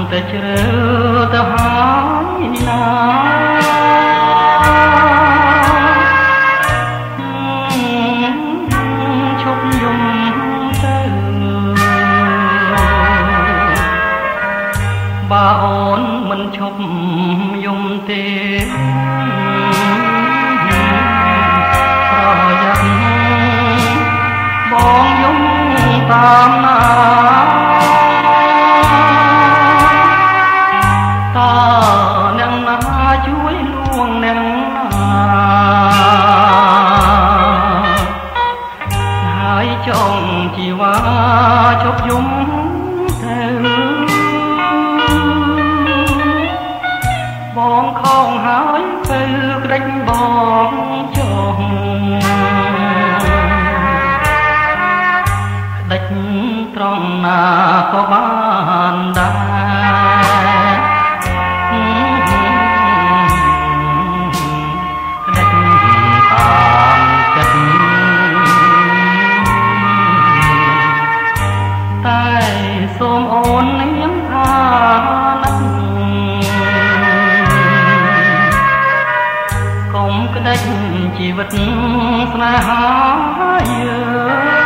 តែជ្រើទៅហើយណាឈប់យំទៅបើអូនមិនឈប់យំទេប្រយ័ត្នបងយំតាមណាតើអ្នកណាជួយលួងអ្នកណាហើយចង់ជីវ៉ាជប់យំទៅបងខំហើយទៅក្តិចបងចង់ក្តិចត្រង់ណាក៏បានដែរក្តិចតាមចិត្តតែសូមអូននាងថាណាស់កុំក្តិចជីវិតស្នេហាយើង